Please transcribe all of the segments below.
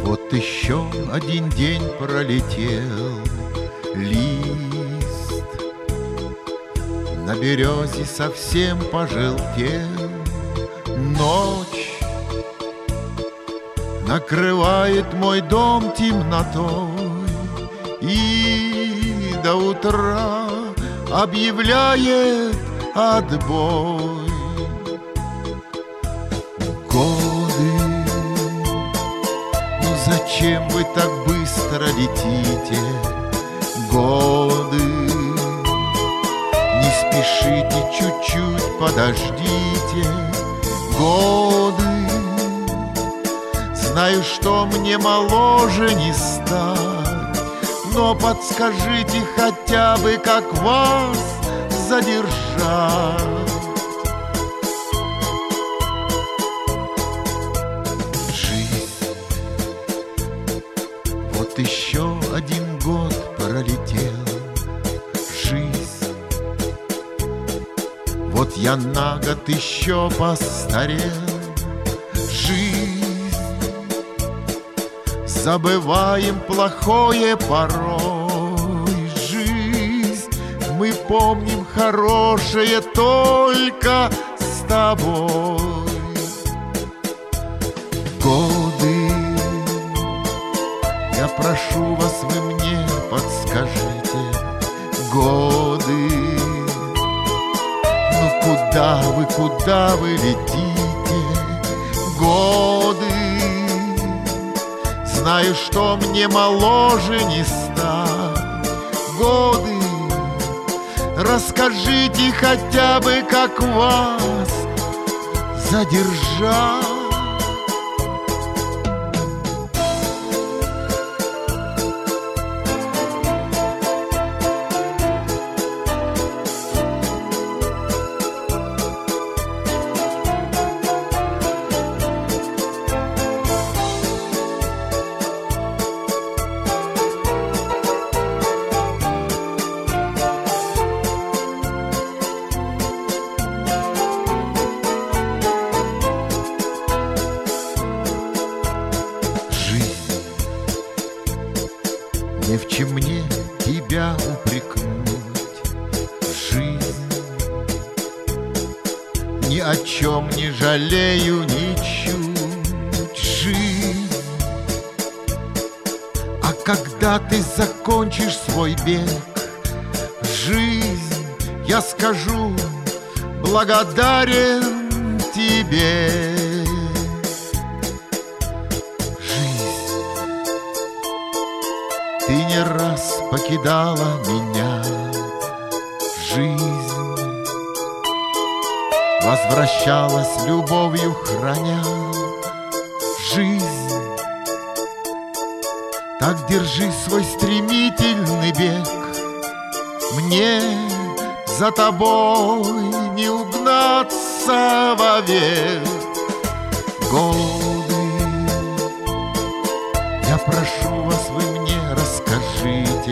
Вот еще один день пролетел, лист на березе совсем пожелтел. Ночь накрывает мой дом темнотой и до утра объявляет отбой. Годы, ну зачем вы так быстро летите? Годы, не спешите, чуть-чуть подождите. Годы, знаю, что мне моложе не стать, но подскажите хотя бы, как вас задержать. Жизнь, вот еще один год пролетел. Жизнь, вот я на год еще постарел. Жизнь, забываем плохое порой. Жизнь, мы помним хорошее только с тобой. Годы, я прошу вас, вы мне подскажите. Годы, ну куда вы летите? Годы, знаю, что мне моложе не стать. Годы, расскажите хотя бы, как вас задержать. Не в чем мне тебя упрекнуть. Жизнь, ни о чем не жалею ничуть. Жизнь, а когда ты закончишь свой бег, жизнь, я скажу, благодарен тебе. Ты не раз покидала меня, жизнь, возвращалась любовью храня. Жизнь, так держи свой стремительный бег, мне за тобой не угнаться вовек. Годы, я прошу вас, вы мне расскажите.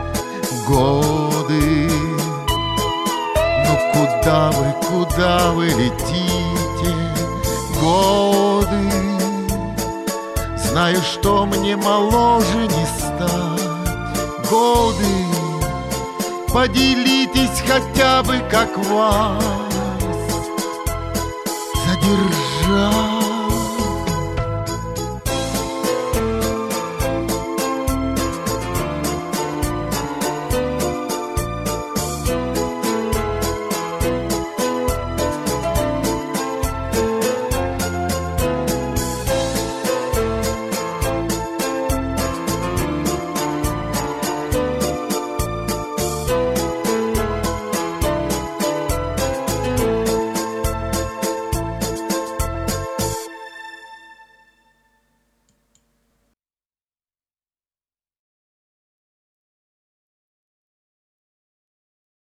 Годы, ну куда вы летите? Годы, знаю, что мне моложе не стать. Годы, поделитесь хотя бы, как вас задержать.